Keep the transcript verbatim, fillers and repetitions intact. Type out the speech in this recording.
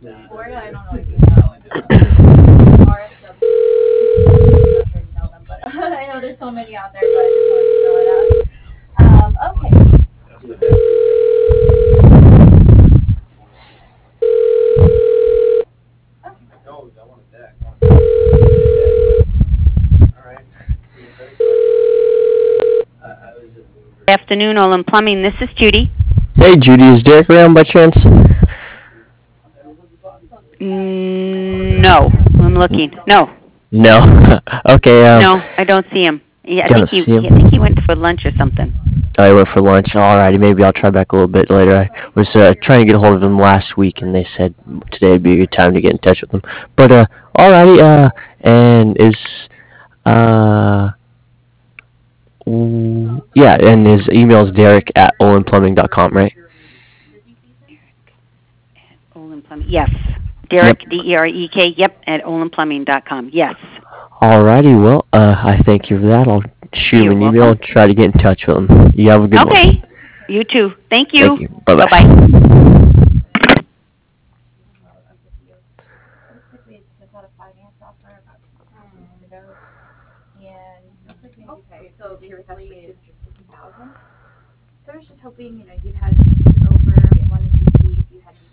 Florida, I don't know if you know. R S W. I'm not sure you know them, but I know there's so many out there, but I just wanted to throw it out. Um, okay. Afternoon, Olin Plumbing. This is Judy. Hey Judy, is Derek around by chance? Mm, no, I'm looking. No, No. Okay, um, no, I don't see him. Yeah, I don't think he, see he, him. I think he went for lunch or something. I went for lunch. Alrighty, maybe I'll try back a little bit later. I was uh, trying to get a hold of them last week, and they said today would be a good time to get in touch with them. But uh, alrighty, uh, and is uh, mm, yeah, and his email is Derek at olin plumbing dot com, right? Olin Plumbing. Yes, Yep. Derek D E R E K. Yep, at olin plumbing dot com. Yes, Alrighty, well, uh, I thank you for that. I'll shoot him you're an email welcome. and try to get in touch with him. You have a good one. Okay, you too. Thank Thank you. you. Bye Bye bye. bye. Well, of the deal. Looks like we just had a finance offer about six weeks ago, and looks like we okay, so your request for two hundred fifty thousand. So I was just hoping, you know, you had it over, wanted to see if you had any